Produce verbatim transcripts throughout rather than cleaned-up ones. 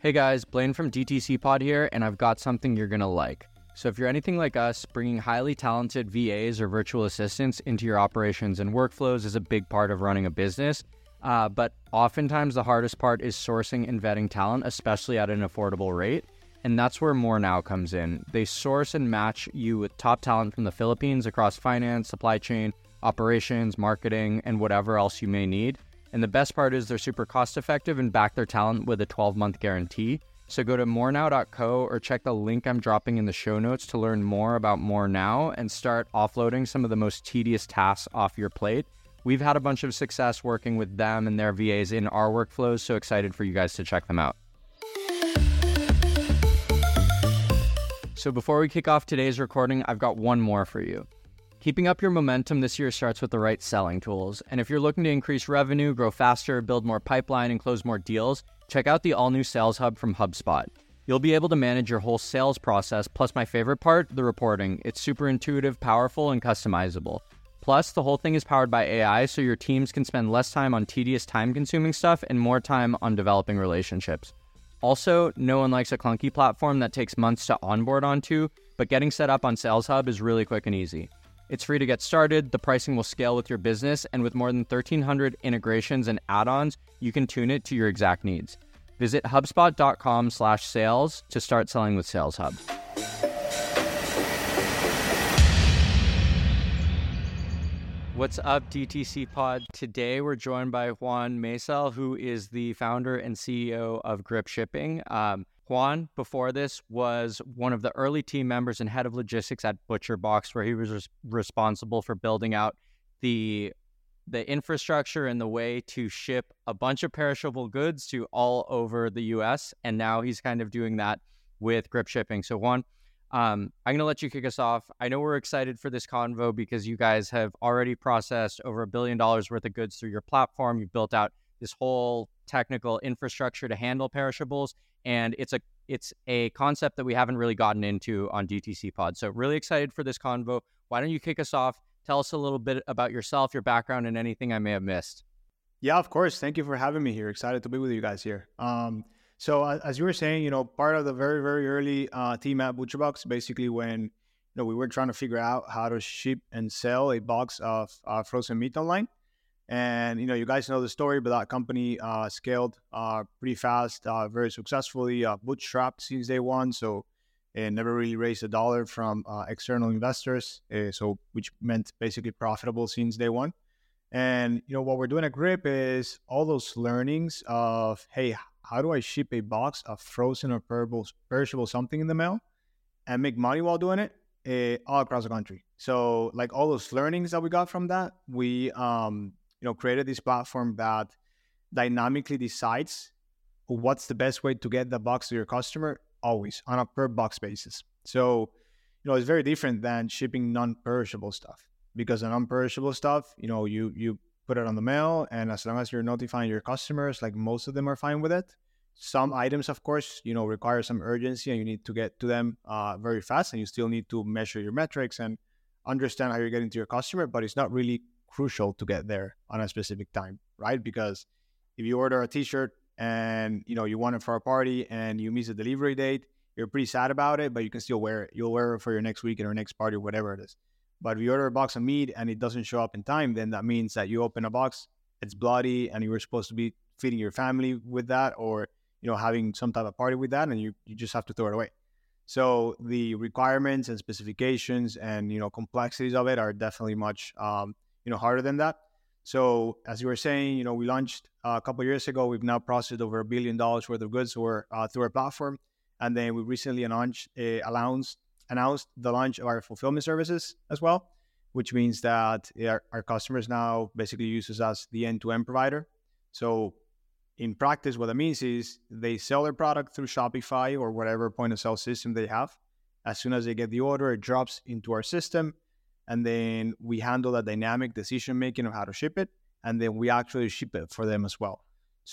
Hey guys, Blaine from D T C Pod here, and I've got something you're going to like. So if you're anything like us, bringing highly talented V As or virtual assistants into your operations and workflows is a big part of running a business. Uh, but oftentimes the hardest part is sourcing and vetting talent, especially at an affordable rate. And that's where MoreNow comes in. They source and match you with top talent from the Philippines across finance, supply chain, operations, marketing, and whatever else you may need. And the best part is they're super cost effective and back their talent with a twelve-month guarantee. So go to more now dot co or check the link I'm dropping in the show notes to learn more about MoreNow and start offloading some of the most tedious tasks off your plate. We've had a bunch of success working with them and their V As in our workflows, so excited for you guys to check them out. So before we kick off today's recording, I've got one more for you. Keeping up your momentum this year starts with the right selling tools. And if you're looking to increase revenue, grow faster, build more pipeline, and close more deals, check out the all-new Sales Hub from HubSpot. You'll be able to manage your whole sales process, plus my favorite part, the reporting. It's super intuitive, powerful, and customizable. Plus, the whole thing is powered by A I, so your teams can spend less time on tedious, time-consuming stuff and more time on developing relationships. Also, no one likes a clunky platform that takes months to onboard onto, but getting set up on Sales Hub is really quick and easy. It's free to get started, the pricing will scale with your business, and with more than thirteen hundred integrations and add-ons, you can tune it to your exact needs. Visit HubSpot.com slash sales to start selling with Sales Hub. What's up, D T C Pod? Today we're joined by Juan Maisel, who is the founder and C E O of Grip Shipping. Um, Juan, before this, was one of the early team members and head of logistics at ButcherBox, where he was res- responsible for building out the the infrastructure and the way to ship a bunch of perishable goods to all over the U S. And now he's kind of doing that with Grip Shipping. So Juan, um, I'm going to let you kick us off. I know we're excited for this convo because you guys have already processed over a billion dollars worth of goods through your platform. You've built out this whole technical infrastructure to handle perishables. And it's a it's a concept that we haven't really gotten into on D T C Pod. So really excited for this convo. Why don't you kick us off? Tell us a little bit about yourself, your background, and anything I may have missed. Yeah, of course. Thank you for having me here. Excited to be with you guys here. Um, so uh, as you were saying, you know, part of the very, very early uh, team at ButcherBox, basically when, you know, we were trying to figure out how to ship and sell a box of uh, frozen meat online. And, you know, you guys know the story, but that company uh, scaled uh, pretty fast, uh, very successfully, uh, bootstrapped since day one. So it never really raised a dollar from uh, external investors. Uh, so which meant basically profitable since day one. And, you know, what we're doing at Grip is all those learnings of, hey, how do I ship a box of frozen or perishable, perishable something in the mail and make money while doing it uh, all across the country. So like all those learnings that we got from that, we, um, you know, created this platform that dynamically decides what's the best way to get the box to your customer, always on a per box basis. So, you know, it's very different than shipping non-perishable stuff, because the non-perishable stuff, you know, you you put it on the mail, and as long as you're notifying your customers, like most of them are fine with it. Some items, of course, you know, require some urgency and you need to get to them uh, very fast, and you still need to measure your metrics and understand how you're getting to your customer, but it's not really crucial to get there on a specific time, right? Because if you order a t-shirt and, you know, you want it for a party and you miss the delivery date, you're pretty sad about it, but you can still wear it. You'll wear it for your next weekend or next party or whatever it is. But if you order a box of meat and it doesn't show up in time, then that means that you open a box, it's bloody, and you were supposed to be feeding your family with that, or, you know, having some type of party with that, and you, you just have to throw it away. So the requirements and specifications and, you know, complexities of it are definitely much, um, you know, harder than that. So as you were saying, you know, we launched uh, a couple of years ago. We've now processed over a billion dollars worth of goods or, uh, through our platform. And then we recently announced, uh, announced, announced the launch of our fulfillment services as well, which means that our, our customers now basically use us as the end-to-end provider. So in practice, what that means is they sell their product through Shopify or whatever point of sale system they have. As soon as they get the order, it drops into our system. And then we handle the dynamic decision making of how to ship it. And then we actually ship it for them as well.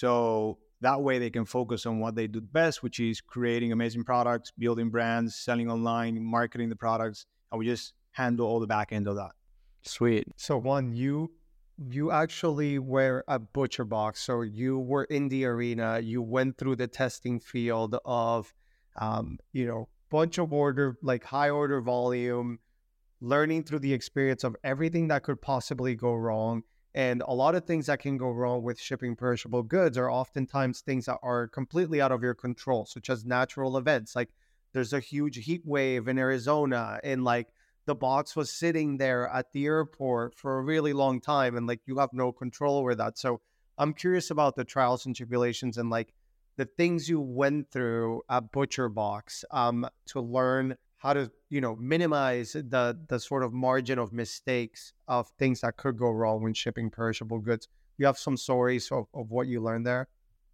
So that way they can focus on what they do best, which is creating amazing products, building brands, selling online, marketing the products. And we just handle all the back end of that. Sweet. So Juan, you you actually were a butcher box. So you were in the arena, you went through the testing field of, um, you know, bunch of order, like high order volume, learning through the experience of everything that could possibly go wrong. And a lot of things that can go wrong with shipping perishable goods are oftentimes things that are completely out of your control, such as natural events. Like there's a huge heat wave in Arizona, and like the box was sitting there at the airport for a really long time, and like you have no control over that. So I'm curious about the trials and tribulations and like the things you went through at Butcher Box um, to learn how to, you know, minimize the the sort of margin of mistakes of things that could go wrong when shipping perishable goods. You have some stories of, of what you learned there?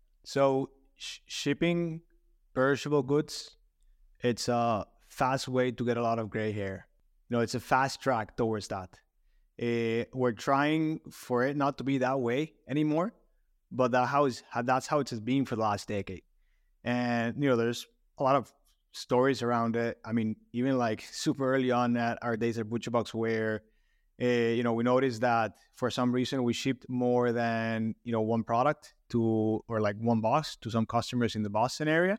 So sh- shipping perishable goods, it's a fast way to get a lot of gray hair. You know, it's a fast track towards that. Uh, we're trying for it not to be that way anymore, but that how is, that's how it's been for the last decade. And, you know, there's a lot of stories around it. I mean, even like super early on at our days at ButcherBox where, uh, you know, we noticed that for some reason we shipped more than, you know, one product to, or like one box to some customers in the Boston area.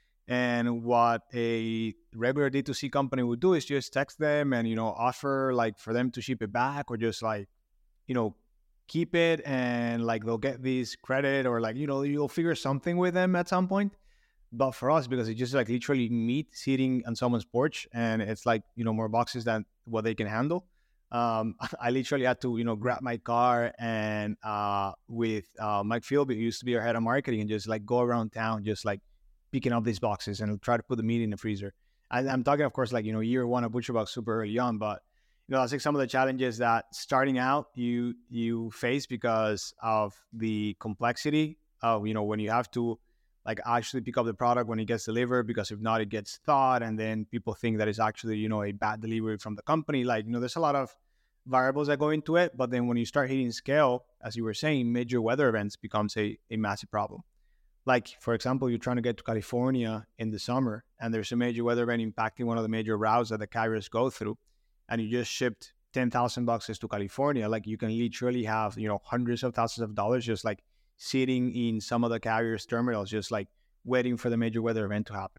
And what a regular D two C company would do is just text them and, you know, offer like for them to ship it back or just like, you know, keep it and like they'll get this credit or like, you know, you'll figure something with them at some point. But for us, because it's just like literally meat sitting on someone's porch and it's like, you know, more boxes than what they can handle. Um, I literally had to, you know, grab my car and uh, with uh, Mike Philby, who used to be our head of marketing, and just like go around town, just like picking up these boxes and try to put the meat in the freezer. And I'm talking, of course, like, you know, year one of ButcherBox super early on, but, you know, that's like some of the challenges that starting out you you face because of the complexity of, you know, when you have to like actually pick up the product when it gets delivered, because if not, it gets thawed. And then people think that it's actually, you know, a bad delivery from the company. Like, you know, there's a lot of variables that go into it. But then when you start hitting scale, as you were saying, major weather events becomes a, a massive problem. Like, for example, you're trying to get to California in the summer and there's a major weather event impacting one of the major routes that the carriers go through. And you just shipped ten thousand boxes to California. Like you can literally have, you know, hundreds of thousands of dollars just like sitting in some of the carriers' terminals, just like waiting for the major weather event to happen.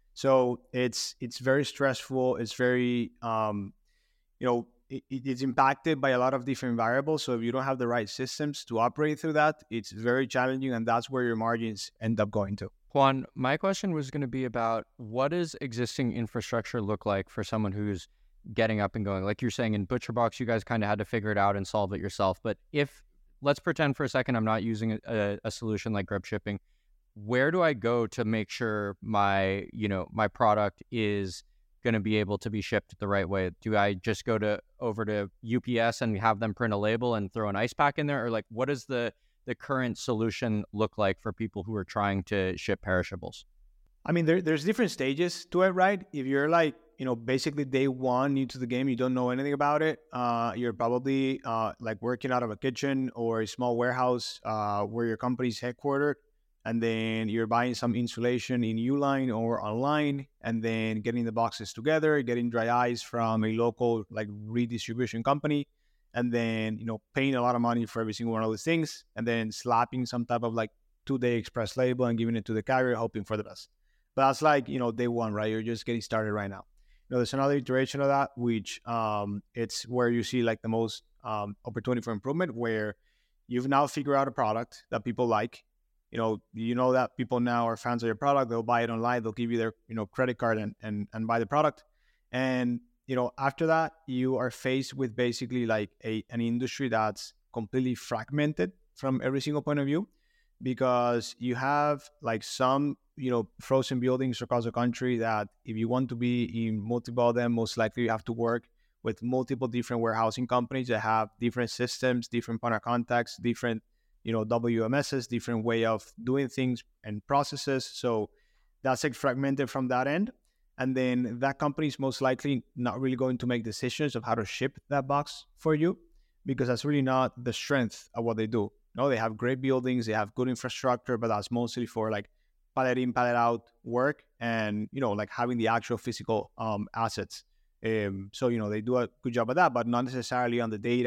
So it's it's very stressful. It's very, um, you know, it, it's impacted by a lot of different variables. So if you don't have the right systems to operate through that, it's very challenging, and that's where your margins end up going to. Juan, my question was going to be about what does existing infrastructure look like for someone who's getting up and going? Like you're saying in ButcherBox, you guys kind of had to figure it out and solve it yourself. But if let's pretend for a second I'm not using a, a solution like grip shipping. Where do I go to make sure my, you know, my product is going to be able to be shipped the right way? Do I just go to over to U P S and have them print a label and throw an ice pack in there? Or like, what does the, the current solution look like for people who are trying to ship perishables? I mean, there, there's different stages to it, right? If you're like, you know, basically day one new to the game, you don't know anything about it. Uh, you're probably uh, like working out of a kitchen or a small warehouse uh, where your company's headquartered. And then you're buying some insulation in Uline or online, and then getting the boxes together, getting dry ice from a local like redistribution company, and then, you know, paying a lot of money for every single one of those things, and then slapping some type of like two-day express label and giving it to the carrier, hoping for the best. But that's like, you know, day one, right? You're just getting started right now. You know, there's another iteration of that, which um, it's where you see like the most um, opportunity for improvement, where you've now figured out a product that people like. You know, you know that people now are fans of your product. They'll buy it online. They'll give you their, you know, credit card and, and, and buy the product. And, you know, after that, you are faced with basically like a an industry that's completely fragmented from every single point of view, because you have like some, you know, frozen buildings across the country that if you want to be in multiple of them, most likely you have to work with multiple different warehousing companies that have different systems, different point of contacts, different, you know, W M Ss, different way of doing things and processes. So that's like fragmented from that end. And then that company is most likely not really going to make decisions of how to ship that box for you, because that's really not the strength of what they do. No, they have great buildings, they have good infrastructure, but that's mostly for like pallet in, pallet out work and, you know, like having the actual physical um, assets. Um, so, you know, they do a good job of that, but not necessarily on the data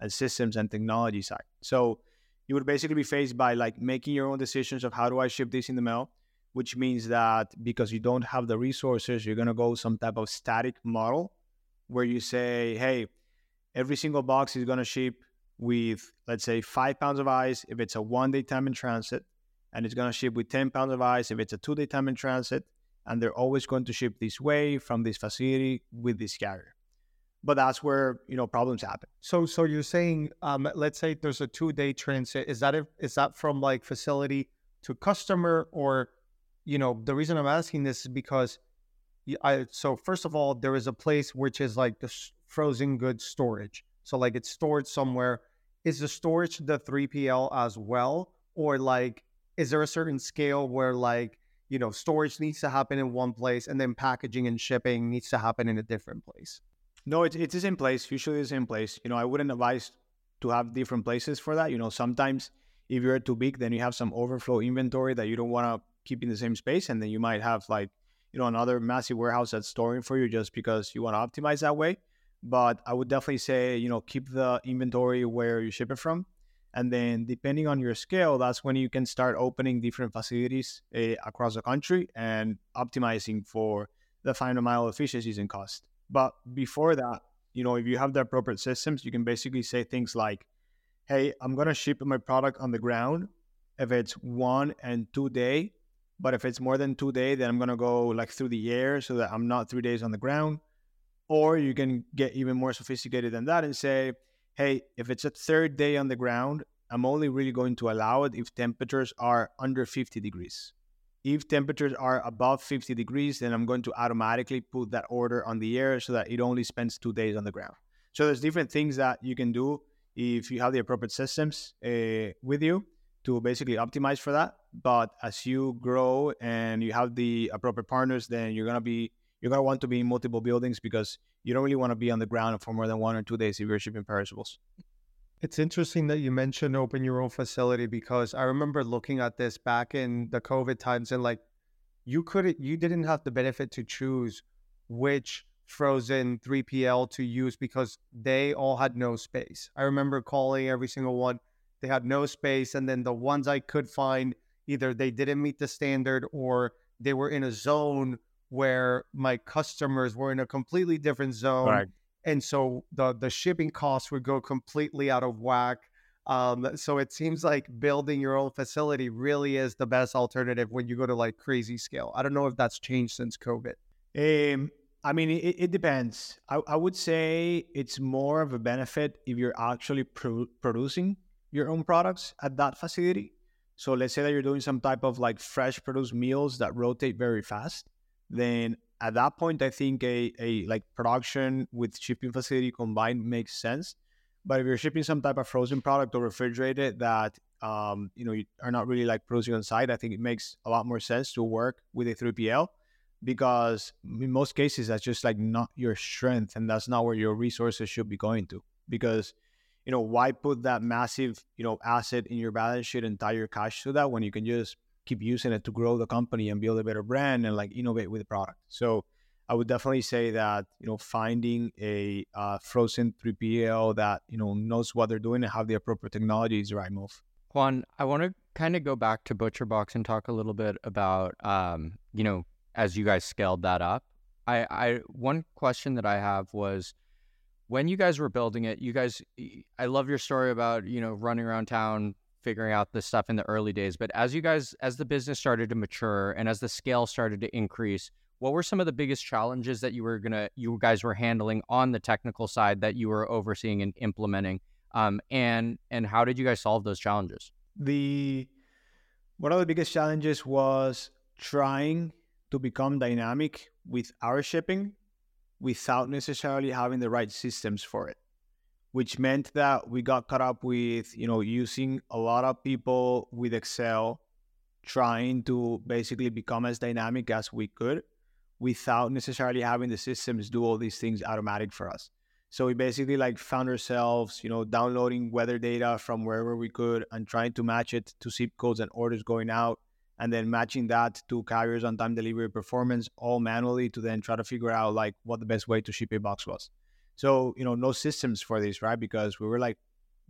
and systems and technology side. So you would basically be faced by like making your own decisions of how do I ship this in the mail, which means that because you don't have the resources, you're going to go some type of static model where you say, hey, every single box is going to ship with, let's say, five pounds of ice if it's a one day time in transit, and it's going to ship with ten pounds of ice if it's a two day time in transit, and they're always going to ship this way from this facility with this carrier. But that's where, you know, problems happen. So, so you're saying, um, let's say there's a two-day transit. Is that a, is that from like facility to customer, or, you know, the reason I'm asking this is because, I so first of all, there is a place which is like the frozen goods storage. So like it's stored somewhere. Is the storage the three P L as well, or like is there a certain scale where like, you know, storage needs to happen in one place and then packaging and shipping needs to happen in a different place? No, it's it's the same place. Usually the same place. You know, I wouldn't advise to have different places for that. You know, sometimes if you're too big, then you have some overflow inventory that you don't want to keep in the same space. And then you might have like, you know, another massive warehouse that's storing for you just because you want to optimize that way. But I would definitely say, you know, keep the inventory where you ship it from. And then depending on your scale, that's when you can start opening different facilities uh, across the country and optimizing for the final mile efficiencies and cost. But before that, you know, if you have the appropriate systems, you can basically say things like, hey, I'm going to ship my product on the ground if it's one and two day. But if it's more than two day, then I'm going to go like through the air so that I'm not three days on the ground. Or you can get even more sophisticated than that and say, hey, if it's a third day on the ground, I'm only really going to allow it if temperatures are under fifty degrees. If temperatures are above fifty degrees, then I'm going to automatically put that order on the air so that it only spends two days on the ground. So there's different things that you can do if you have the appropriate systems uh, with you to basically optimize for that. But as you grow and you have the appropriate partners, then you're gonna be you're gonna want to be in multiple buildings because you don't really want to be on the ground for more than one or two days if you're shipping perishables. It's interesting that you mentioned open your own facility, because I remember looking at this back in the COVID times, and like you couldn't, you didn't have the benefit to choose which frozen three P L to use because they all had no space. I remember calling every single one. They had no space. And then the ones I could find, either they didn't meet the standard or they were in a zone where my customers were in a completely different zone. Right. And so the, the shipping costs would go completely out of whack. Um, so it seems like building your own facility really is the best alternative when you go to like crazy scale. I don't know if that's changed since COVID. Um, I mean, it, it depends. I, I would say it's more of a benefit if you're actually pro- producing your own products at that facility. So let's say that you're doing some type of like fresh produced meals that rotate very fast. Then at that point, I think a, a like production with shipping facility combined makes sense. But if you're shipping some type of frozen product or refrigerated that um, you know you are not really like producing on site, I think it makes a lot more sense to work with a three P L, because in most cases that's just like not your strength, and that's not where your resources should be going to. Because you know why put that massive you know asset in your balance sheet and tie your cash to that when you can just keep using it to grow the company and build a better brand and like innovate with the product. So I would definitely say that, you know, finding a uh, frozen three P L that, you know, knows what they're doing and have the appropriate technology is the right move. Juan, I want to kind of go back to ButcherBox and talk a little bit about, um, you know, as you guys scaled that up. I, I one question that I have was, when you guys were building it, you guys, I love your story about, you know, running around town, figuring out this stuff in the early days. But as you guys, as the business started to mature and as the scale started to increase, what were some of the biggest challenges that you were gonna, you guys were handling on the technical side that you were overseeing and implementing? Um, and and how did you guys solve those challenges? The one of the biggest challenges was trying to become dynamic with our shipping without necessarily having the right systems for it, which meant that we got caught up with, you know, using a lot of people with Excel, trying to basically become as dynamic as we could without necessarily having the systems do all these things automatic for us. So we basically like found ourselves, you know, downloading weather data from wherever we could and trying to match it to zip codes and orders going out, and then matching that to carriers on time delivery performance all manually to then try to figure out like what the best way to ship a box was. So, you know, no systems for this, right? Because we were like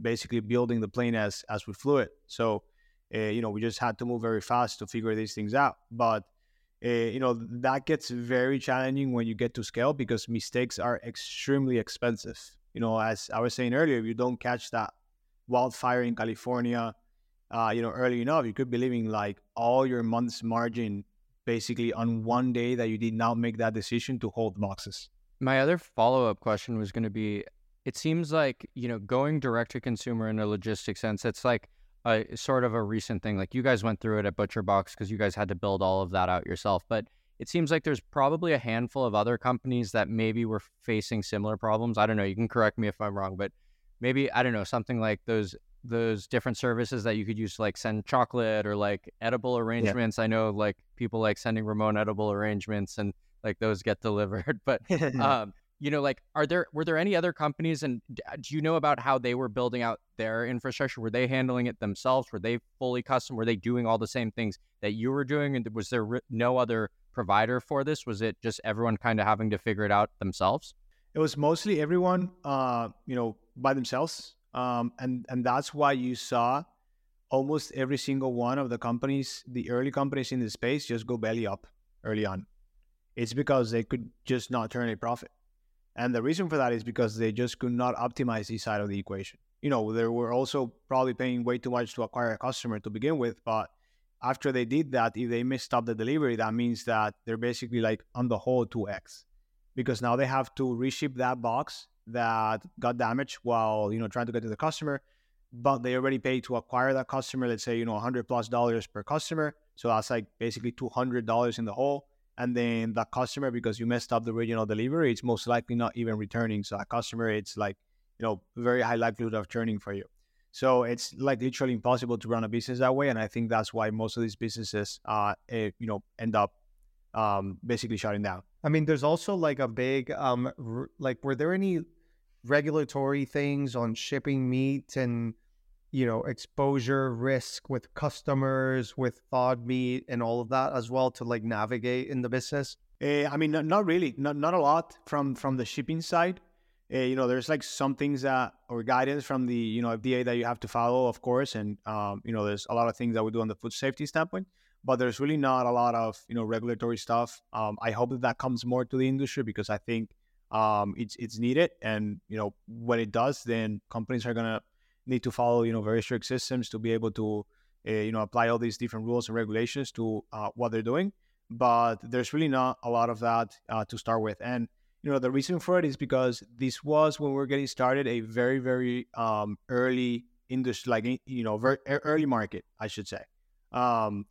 basically building the plane as as we flew it. So, uh, you know, we just had to move very fast to figure these things out. But, uh, you know, that gets very challenging when you get to scale because mistakes are extremely expensive. You know, as I was saying earlier, if you don't catch that wildfire in California, uh, you know, early enough, you could be leaving like all your month's margin basically on one day that you did not make that decision to hold boxes. My other follow-up question was going to be, it seems like, you know, going direct to consumer in a logistics sense, it's like a sort of a recent thing. Like you guys went through it at ButcherBox because you guys had to build all of that out yourself. But it seems like there's probably a handful of other companies that maybe were facing similar problems. I don't know. You can correct me if I'm wrong, but maybe, I don't know, something like those those different services that you could use to like send chocolate or like edible arrangements. Yeah. I know like people like sending remote edible arrangements and like those get delivered. But, um, you know, like, are there, were there any other companies and do you know about how they were building out their infrastructure? Were they handling it themselves? Were they fully custom? Were they doing all the same things that you were doing? And was there no other provider for this? Was it just everyone kind of having to figure it out themselves? It was mostly everyone, uh, you know, by themselves. Um, and, and that's why you saw almost every single one of the companies, the early companies in the space, just go belly up early on. It's because they could just not turn a profit. And the reason for that is because they just could not optimize this side of the equation. You know, they were also probably paying way too much to acquire a customer to begin with. But after they did that, if they messed up the delivery, that means that they're basically like on the whole two X. Because now they have to reship that box that got damaged while, you know, trying to get to the customer, but they already paid to acquire that customer, let's say, you know, one hundred plus dollars per customer. So that's like basically two hundred dollars in the hole. And then that customer, because you messed up the original delivery, it's most likely not even returning. So that customer, it's like, you know, very high likelihood of churning for you. So it's like literally impossible to run a business that way. And I think that's why most of these businesses, uh, you know, end up um, basically shutting down. I mean, there's also like a big, um, r- like, were there any regulatory things on shipping meat and, you know, exposure risk with customers, with thawed meat and all of that as well to like navigate in the business? Uh, I mean, not, not really, not not a lot from from the shipping side. Uh, you know, there's like some things that, or guidance from the, you know, F D A that you have to follow, of course. And, um, you know, there's a lot of things that we do on the food safety standpoint, but there's really not a lot of, you know, regulatory stuff. Um, I hope that that comes more to the industry because I think um, it's it's needed. And, you know, when it does, then companies are going to need to follow, you know, very strict systems to be able to, uh, you know, apply all these different rules and regulations to uh, what they're doing. But there's really not a lot of that uh, to start with. And, you know, the reason for it is because this was, when we were getting started, a very, very um, early industry, like, you know, very early market, I should say. Um,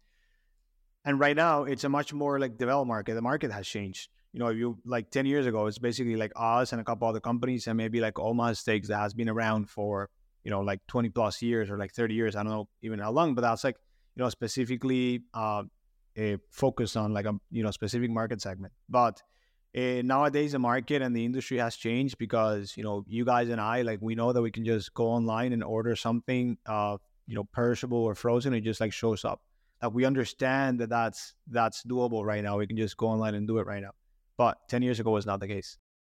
and right now, it's a much more like developed market. The market has changed. You know, if you like ten years ago, it's basically like us and a couple other companies and maybe like Omaha Steaks that has been around for, you know, like twenty plus years or like thirty years. I don't know even how long, but that's like, you know, specifically uh, uh, focused on like a, you know, specific market segment. But uh, nowadays the market and the industry has changed because, you know, you guys and I, like, we know that we can just go online and order something, uh, you know, perishable or frozen. It just like shows up. Like, we understand that that's, that's doable right now. We can just go online and do it right now. But ten years ago was not the case.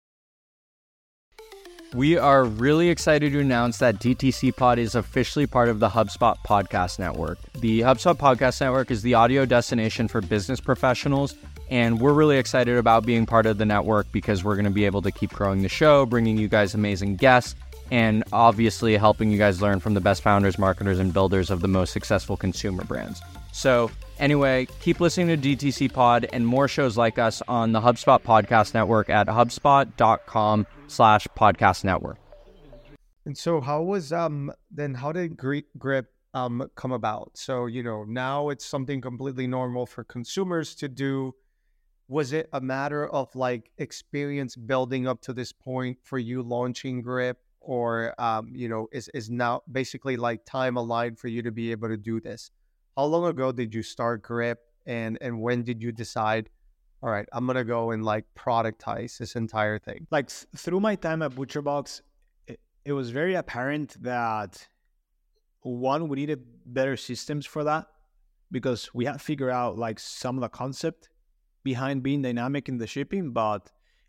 We are really excited to announce that D T C Pod is officially part of the HubSpot Podcast Network. The HubSpot Podcast Network is the audio destination for business professionals, and we're really excited about being part of the network because we're going to be able to keep growing the show, bringing you guys amazing guests, and obviously helping you guys learn from the best founders, marketers, and builders of the most successful consumer brands. So anyway, keep listening to D T C Pod and more shows like us on the HubSpot Podcast Network at hubspot.com slash podcast network. And so how was, um, then how did Grip um, come about? So, you know, now it's something completely normal for consumers to do. Was it a matter of like experience building up to this point for you launching Grip? Or, um, you know, is, is now basically like time aligned for you to be able to do this? How long ago did you start Grip, and, and when did you decide, all right, I'm going to go and like productize this entire thing? Like th- through my time at ButcherBox, it, it was very apparent that one, we needed better systems for that because we had to figure out like some of the concept behind being dynamic in the shipping, but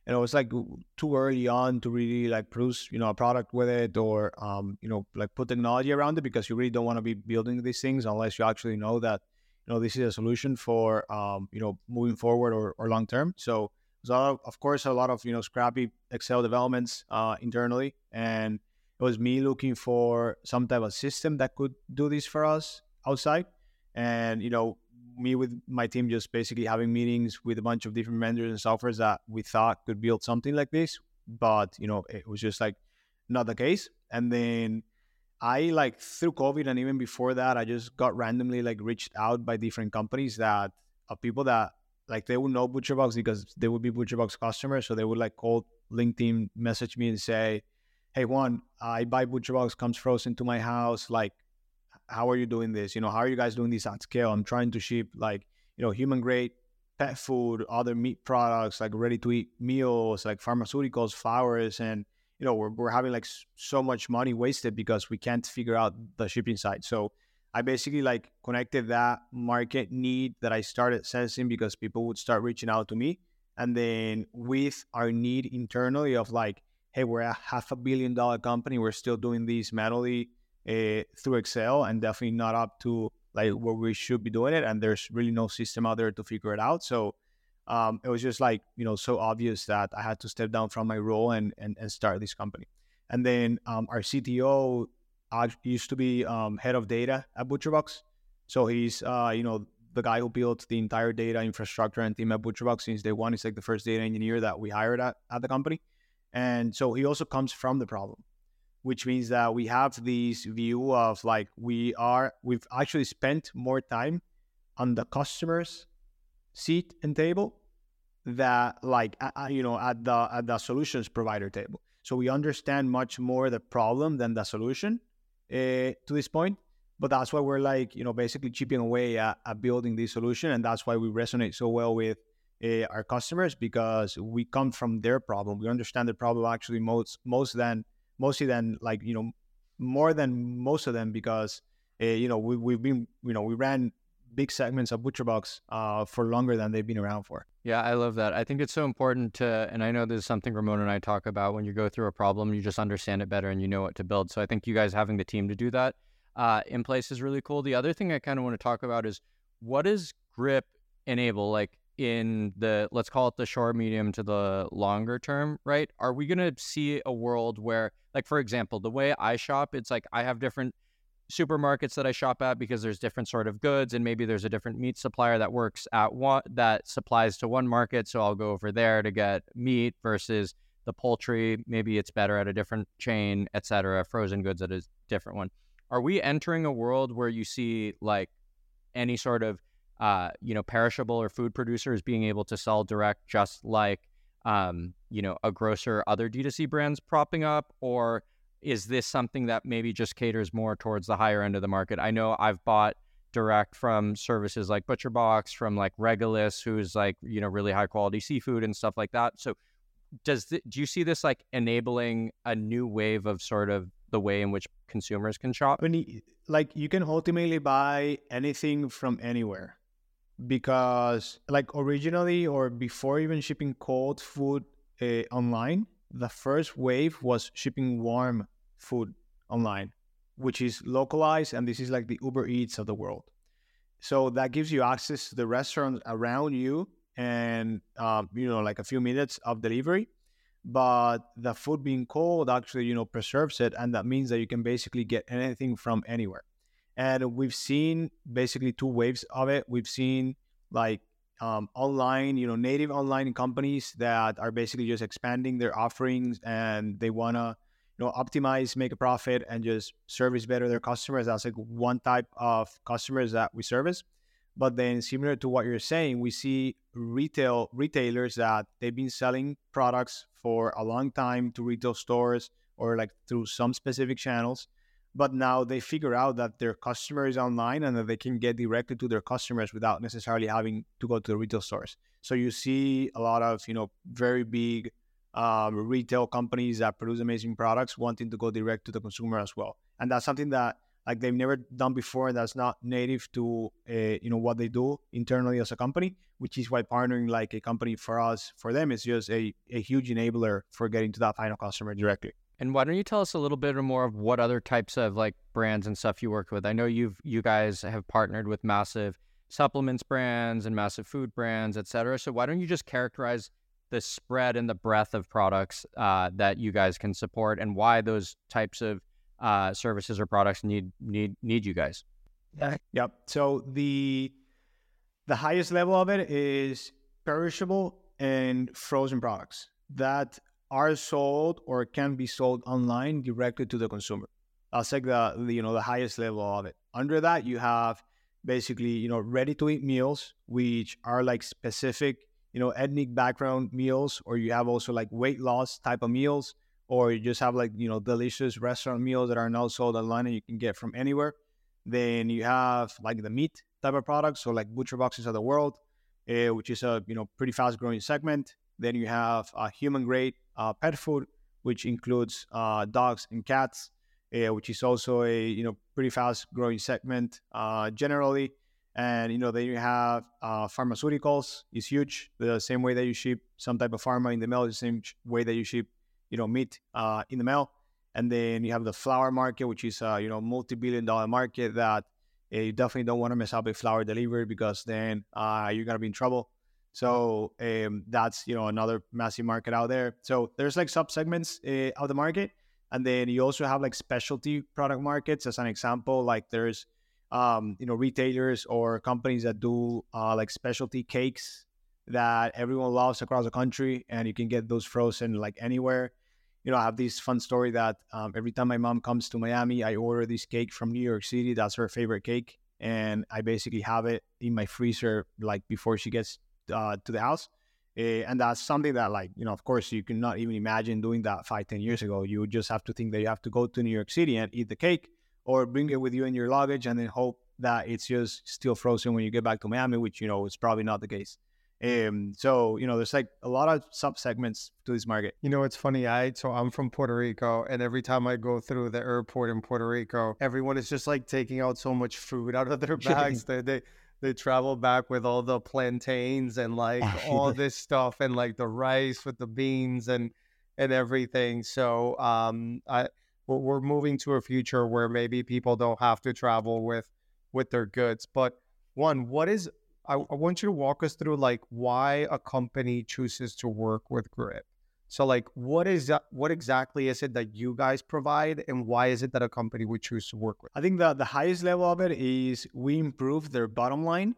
you know, it's like too early on to really like produce, you know, a product with it, or, um, you know, like put technology around it, because you really don't want to be building these things unless you actually know that, you know, this is a solution for, um, you know, moving forward or, or long term. So there's a lot of, of course, a lot of, you know, scrappy Excel developments uh, internally. And it was me looking for some type of system that could do this for us outside. And, you know, me with my team just basically having meetings with a bunch of different vendors and softwares that we thought could build something like this. But, you know, it was just like not the case. And then I, like, through COVID and even before that, I just got randomly like reached out by different companies that of people that like they would know ButcherBox because they would be ButcherBox customers. So they would like call LinkedIn, message me and say, hey, Juan, I buy ButcherBox, comes frozen to my house. Like, how are you doing this? You know, how are you guys doing this at scale? I'm trying to ship like, you know, human grade pet food, other meat products, like ready to eat meals, like pharmaceuticals, flowers. And, you know, we're, we're having like so much money wasted because we can't figure out the shipping side. So I basically like connected that market need that I started sensing because people would start reaching out to me. And then with our need internally of like, hey, we're a half a billion dollar company. We're still doing these manually uh, through Excel and definitely not up to like where we should be doing it. And there's really no system out there to figure it out. So um, it was just like, you know, so obvious that I had to step down from my role and and, and start this company. And then um, our C T O uh, used to be um, head of data at ButcherBox. So he's, uh, you know, the guy who built the entire data infrastructure and team at ButcherBox since day one. He's like the first data engineer that we hired at, at the company. And so he also comes from the problem, which means that we have this view of like, we are, we've actually spent more time on the customer's seat and table that like, uh, you know, at the, at the solutions provider table. So we understand much more the problem than the solution uh, to this point. But that's why we're like, you know, basically chipping away at, at building this solution. And that's why we resonate so well with uh, our customers, because we come from their problem. We understand the problem actually most, most than, mostly than like, you know, more than most of them, because, uh, you know, we, we've been, you know, we ran big segments of ButcherBox uh, for longer than they've been around for. Yeah, I love that. I think it's so important to, and I know this is something Ramon and I talk about, when you go through a problem, you just understand it better and you know what to build. So I think you guys having the team to do that uh, in place is really cool. The other thing I kind of want to talk about is, what does Grip enable? Like, in the, let's call it the short, medium to the longer term, right? Are we going to see a world where, like, for example, the way I shop, it's like I have different supermarkets that I shop at because there's different sort of goods, and maybe there's a different meat supplier that works at one, that supplies to one market. So I'll go over there to get meat versus the poultry. Maybe it's better at a different chain, et cetera, frozen goods at a different one. Are we entering a world where you see like any sort of uh, you know, perishable or food producers being able to sell direct, just like, um, you know, a grocer, other D two C brands propping up? Or is this something that maybe just caters more towards the higher end of the market? I know I've bought direct from services like ButcherBox, from like Regulus, who's like, you know, really high quality seafood and stuff like that. So does th- do you see this like enabling a new wave of sort of the way in which consumers can shop? I mean, like, you can ultimately buy anything from anywhere, because like originally, or before even shipping cold food uh, online, the first wave was shipping warm food online, which is localized, and this is like the Uber Eats of the world. So that gives you access to the restaurants around you, and um, you know, like a few minutes of delivery. But the food being cold actually, you know, preserves it, and that means that you can basically get anything from anywhere. And we've seen basically two waves of it. We've seen like um, online, you know, native online companies that are basically just expanding their offerings, and they want to, you know, optimize, make a profit, and just service better their customers. That's like one type of customers that we service. But then, similar to what you're saying, we see retail retailers that they've been selling products for a long time to retail stores or like through some specific channels. But now they figure out that their customer is online and that they can get directly to their customers without necessarily having to go to the retail stores. So you see a lot of, you know, very big um, retail companies that produce amazing products wanting to go direct to the consumer as well. And that's something that like they've never done before. That's not native to uh, you know what they do internally as a company, which is why partnering like a company for us, for them, is just a, a huge enabler for getting to that final customer directly. And why don't you tell us a little bit more of what other types of like brands and stuff you work with? I know you've you guys have partnered with massive supplements brands and massive food brands, et cetera. So why don't you just characterize the spread and the breadth of products uh, that you guys can support, and why those types of uh, services or products need need need you guys? Yep. So the the highest level of it is perishable and frozen products that are sold or can be sold online directly to the consumer. That's like the, the you know the highest level of it. Under that, you have basically you know ready to eat meals, which are like specific you know ethnic background meals, or you have also like weight loss type of meals, or you just have like you know delicious restaurant meals that are now sold online and you can get from anywhere. Then you have like the meat type of products, so like butcher boxes of the world, uh, which is a you know pretty fast growing segment. Then you have uh, human grade uh, pet food, which includes uh, dogs and cats, uh, which is also a you know pretty fast growing segment uh, generally. And you know then you have uh, pharmaceuticals is huge. The same way that you ship some type of pharma in the mail, the same way that you ship you know meat uh, in the mail. And then you have the flour market, which is a you know multi-billion dollar market that uh, you definitely don't want to mess up a flour delivery, because then uh, you're gonna be in trouble. So um, that's you know another massive market out there. So there's like sub segments uh, of the market, and then you also have like specialty product markets. As an example, like there's um, you know retailers or companies that do uh, like specialty cakes that everyone loves across the country, and you can get those frozen like anywhere. You know, I have this fun story that um, every time my mom comes to Miami, I order this cake from New York City. That's her favorite cake, and I basically have it in my freezer like before she gets uh, to the house. Uh, and that's something that, like, you know, of course, you cannot even imagine doing that five, ten years ago. You would just have to think that you have to go to New York City and eat the cake, or bring it with you in your luggage, and then hope that it's just still frozen when you get back to Miami, which, you know, is probably not the case. Um, so, you know, there's like a lot of sub segments to this market. You know, it's funny. I, so I'm from Puerto Rico, and every time I go through the airport in Puerto Rico, everyone is just like taking out so much food out of their bags. they, they, they travel back with all the plantains and like all this stuff, and like the rice with the beans and, and everything. So, um, I, we're, we're moving to a future where maybe people don't have to travel with, with their goods. But one, what is, I, I want you to walk us through like why a company chooses to work with Grip. So like, what is that, what exactly is it that you guys provide, and why is it that a company would choose to work with? I think that the highest level of it is we improve their bottom line.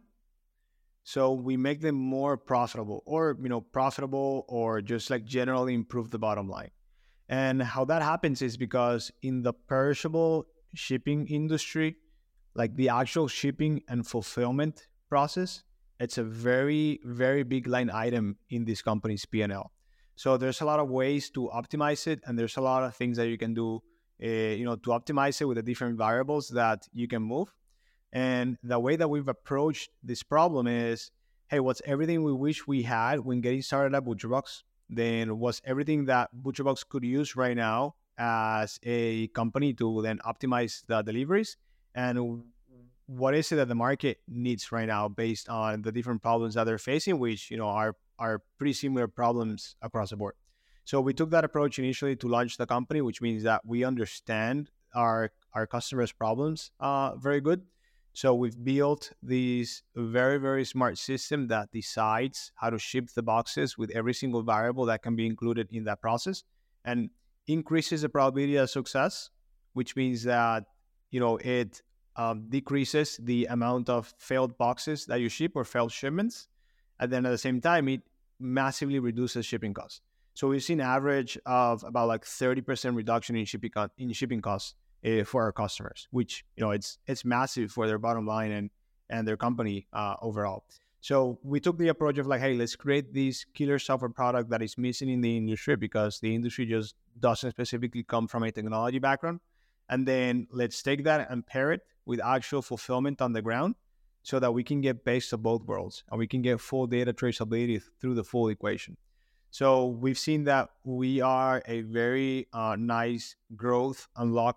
So we make them more profitable, or, you know, profitable, or just like generally improve the bottom line. And how that happens is because in the perishable shipping industry, like the actual shipping and fulfillment process, it's a very, very big line item in this company's P and L. So there's a lot of ways to optimize it, and there's a lot of things that you can do, uh, you know, to optimize it with the different variables that you can move. And the way that we've approached this problem is, hey, what's everything we wish we had when getting started at ButcherBox? Then what's everything that ButcherBox could use right now as a company to then optimize the deliveries? And what is it that the market needs right now based on the different problems that they're facing, which, you know, are are pretty similar problems across the board. So we took that approach initially to launch the company, which means that we understand our our customers' problems uh, very good. So we've built this very, very smart system that decides how to ship the boxes with every single variable that can be included in that process, and increases the probability of success, which means that, you know, it Um, decreases the amount of failed boxes that you ship or failed shipments. And then at the same time, it massively reduces shipping costs. So we've seen average of about like thirty percent reduction in shipping co- in shipping costs uh, for our customers, which, you know, it's it's massive for their bottom line and and their company uh, overall. So we took the approach of like, hey, let's create this killer software product that is missing in the industry, because the industry just doesn't specifically come from a technology background. And then let's take that and pair it with actual fulfillment on the ground, so that we can get best of both worlds, and we can get full data traceability through the full equation. So we've seen that we are a very uh, nice growth unlocker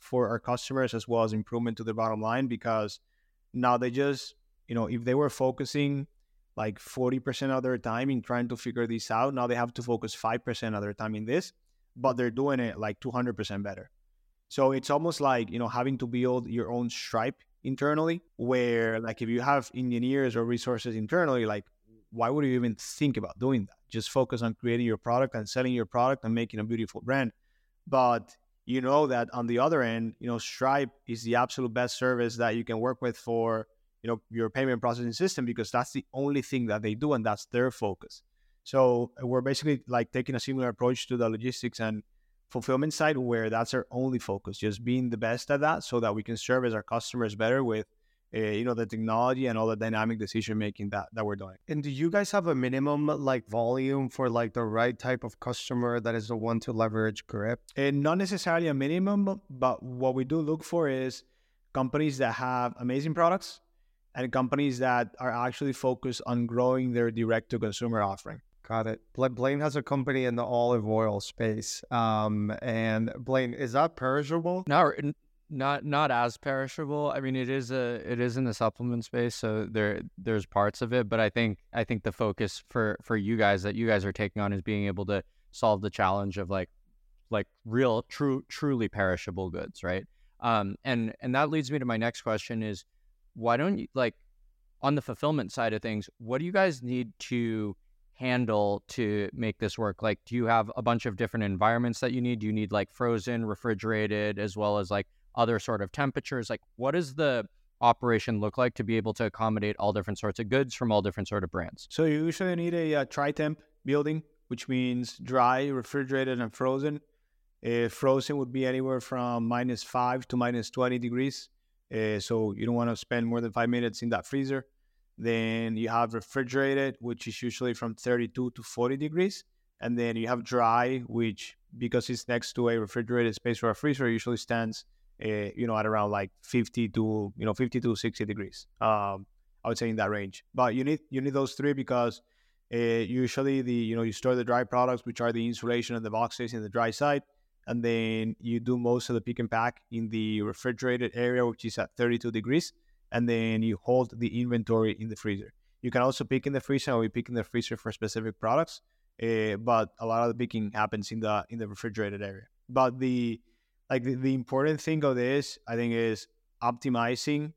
for our customers as well as improvement to the bottom line, because now they just, you know, if they were focusing like forty percent of their time in trying to figure this out, now they have to focus five percent of their time in this, but they're doing it like two hundred percent better. So it's almost like, you know, having to build your own Stripe internally, where like if you have engineers or resources internally, like why would you even think about doing that? Just focus on creating your product and selling your product and making a beautiful brand. But you know that on the other end, you know, Stripe is the absolute best service that you can work with for, you know, your payment processing system, because that's the only thing that they do and that's their focus. So we're basically like taking a similar approach to the logistics and fulfillment side, where that's our only focus, just being the best at that so that we can service our customers better with, uh, you know, the technology and all the dynamic decision making that, that we're doing. And do you guys have a minimum like volume for like the right type of customer that is the one to leverage Grip? And not necessarily a minimum, but what we do look for is companies that have amazing products and companies that are actually focused on growing their direct-to-consumer offering. Got it. Blaine has a company in the olive oil space. Um, and Blaine, is that perishable? No, not not as perishable. I mean, it is a it is in the supplement space, so there there's parts of it. But I think I think the focus for for you guys that you guys are taking on is being able to solve the challenge of like like real, true, truly perishable goods, right? Um, and and that leads me to my next question: is why don't you like on the fulfillment side of things? What do you guys need to handle to make this work? Like, do you have a bunch of different environments that you need? Do you need like frozen, refrigerated, as well as like other sort of temperatures? Like, what does the operation look like to be able to accommodate all different sorts of goods from all different sort of brands? So you usually need a, a tri-temp building, which means dry, refrigerated, and frozen. Uh, frozen would be anywhere from minus five to minus twenty degrees. Uh, so you don't want to spend more than five minutes in that freezer. Then you have refrigerated, which is usually from thirty-two to forty degrees. And then you have dry, which because it's next to a refrigerated space or a freezer, usually stands, uh, you know, at around like fifty to, you know, fifty to sixty degrees. Um, I would say in that range. But you need you need those three because uh, usually the, you know, you store the dry products, which are the insulation and the boxes in the dry side. And then you do most of the pick and pack in the refrigerated area, which is at thirty-two degrees. And then you hold the inventory in the freezer. You can also pick in the freezer, or we pick in the freezer for specific products, uh, but a lot of the picking happens in the in the refrigerated area. But the like the, the important thing of this, I think, is optimizing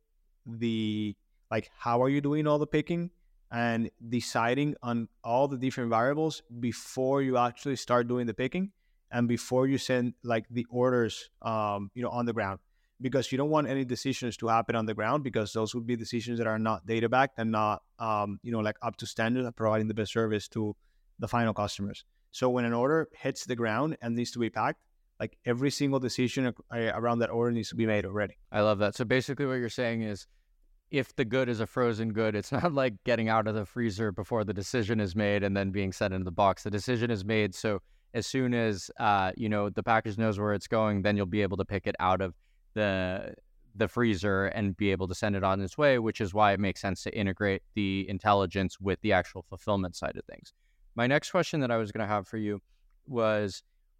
the like how are you doing all the picking and deciding on all the different variables before you actually start doing the picking and before you send like the orders, um, you know, on the ground. Because you don't want any decisions to happen on the ground, because those would be decisions that are not data backed and not, um, you know, like up to standard of providing the best service to the final customers. So when an order hits the ground and needs to be packed, like every single decision around that order needs to be made already. I love that. So basically what you're saying is if the good is a frozen good, it's not like getting out of the freezer before the decision is made and then being set into the box. The decision is made. So as soon as, uh, you know, the package knows where it's going, then you'll be able to pick it out of the the freezer and be able to send it on its way, which is why it makes sense to integrate the intelligence with the actual fulfillment side of things. My next question that I was going to have for you was,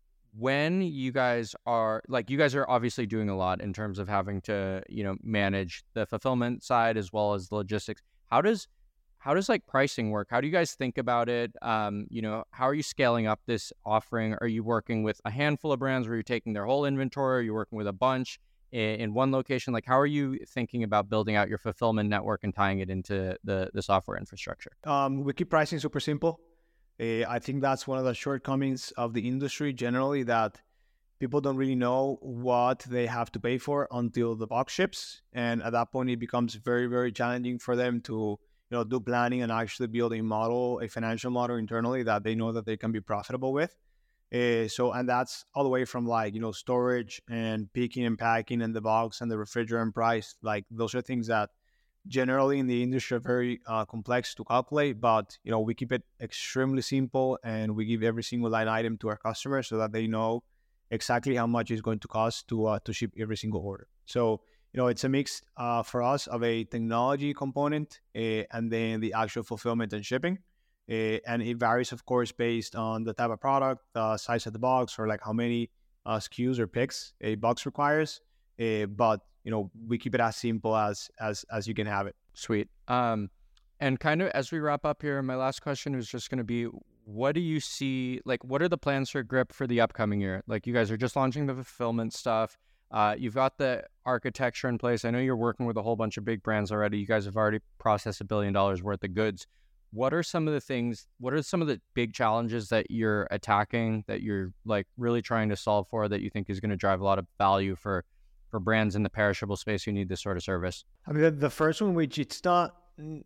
when you guys are like, you guys are obviously doing a lot in terms of having to, you know, manage the fulfillment side as well as the logistics. How does how does like pricing work? How do you guys think about it? Um, you know, how are you scaling up this offering? Are you working with a handful of brands where you're taking their whole inventory? Are you working with a bunch in one location? Like, how are you thinking about building out your fulfillment network and tying it into the, the software infrastructure? Um, we keep pricing super simple. Uh, I think that's one of the shortcomings of the industry generally, that people don't really know what they have to pay for until the box ships. And at that point, it becomes very, very challenging for them to, you know, do planning and actually build a model, a financial model internally that they know that they can be profitable with. Uh, so, and that's all the way from like, you know, storage and picking and packing and the box and the refrigerant price. Like those are things that generally in the industry are very uh, complex to calculate, but, you know, we keep it extremely simple and we give every single line item to our customers so that they know exactly how much it's going to cost to uh, to ship every single order. So, you know, it's a mix uh, for us of a technology component uh, and then the actual fulfillment and shipping. Uh, and it varies, of course, based on the type of product, the uh, size of the box, or like how many uh, S K Us or picks a box requires. uh, but you know, we keep it as simple as as as you can have it. Sweet. Um, and kind of as we wrap up here, my last question is just going to be, what do you see, like, what are the plans for Grip for the upcoming year? Like, you guys are just launching the fulfillment stuff. Uh, you've got the architecture in place. I know you're working with a whole bunch of big brands already. You guys have already processed a billion dollars worth of goods. What are some of the things, what are some of the big challenges that you're attacking, that you're like really trying to solve for, that you think is going to drive a lot of value for, for brands in the perishable space who need this sort of service? I mean, the, the first one, which it's not,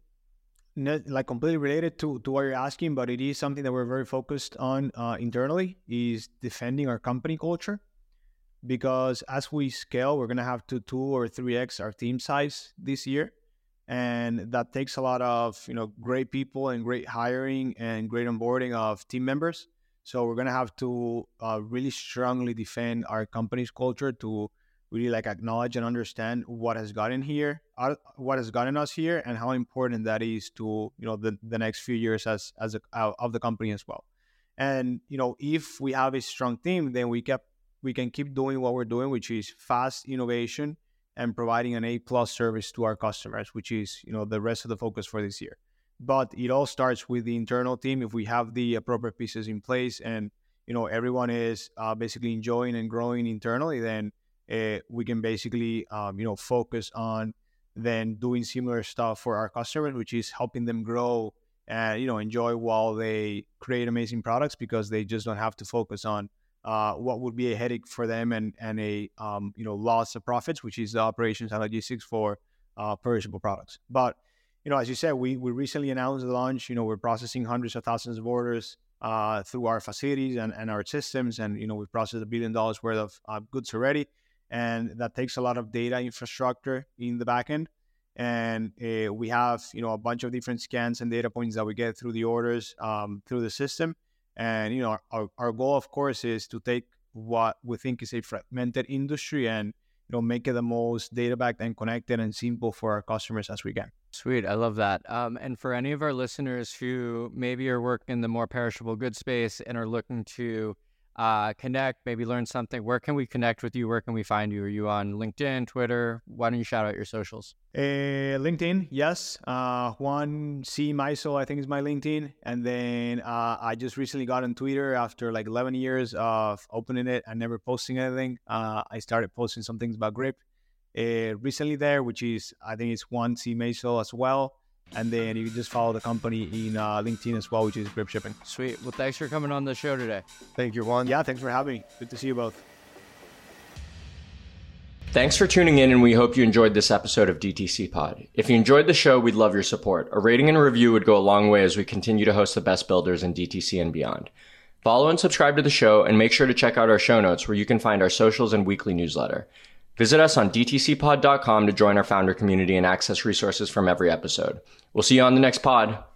not like completely related to, to what you're asking, but it is something that we're very focused on uh, internally, is defending our company culture. Because as we scale, we're going to have to two or three X our team size this year. And that takes a lot of, you know, great people and great hiring and great onboarding of team members. So we're going to have to uh, really strongly defend our company's culture, to really like acknowledge and understand what has gotten here, uh, what has gotten us here, and how important that is to, you know, the, the next few years as, as a, uh, of the company as well. And, you know, if we have a strong team, then we kept we can keep doing what we're doing, which is fast innovation and providing an A plus service to our customers, which is, you know, the rest of the focus for this year. But it all starts with the internal team. If we have the appropriate pieces in place and, you know, everyone is uh, basically enjoying and growing internally, then uh, we can basically, um, you know, focus on then doing similar stuff for our customers, which is helping them grow and, you know, enjoy while they create amazing products, because they just don't have to focus on Uh, what would be a headache for them and and a um, you know loss of profits, which is the operations and logistics for uh, perishable products. But you know, as you said, we we recently announced the launch. You know, we're processing hundreds of thousands of orders uh, through our facilities and, and our systems, and you know, we've processed a billion dollars worth of uh, goods already, and that takes a lot of data infrastructure in the back end. And uh, we have you know a bunch of different scans and data points that we get through the orders um, through the system. And, you know, our, our goal, of course, is to take what we think is a fragmented industry and, you know, make it the most data-backed and connected and simple for our customers as we can. Sweet. I love that. Um, and for any of our listeners who maybe are working in the more perishable goods space and are looking to uh, connect, maybe learn something, where can we connect with you? Where can we find you? Are you on LinkedIn, Twitter? Why don't you shout out your socials? Uh, LinkedIn, yes. Uh, Juan C. Maisel, I think is my LinkedIn. And then uh, I just recently got on Twitter after like eleven years of opening it and never posting anything. Uh, I started posting some things about Grip uh, recently there, which is, I think it's Juan C. Maisel as well. And then you can just follow the company in uh, LinkedIn as well, which is Grip Shipping. Sweet. Well, thanks for coming on the show today. Thank you, Juan. Yeah, thanks for having me. Good to see you both. Thanks for tuning in, and we hope you enjoyed this episode of D T C Pod. If you enjoyed the show, we'd love your support. A rating and a review would go a long way as we continue to host the best builders in D T C and beyond. Follow and subscribe to the show, and make sure to check out our show notes where you can find our socials and weekly newsletter. Visit us on d t c pod dot com to join our founder community and access resources from every episode. We'll see you on the next pod.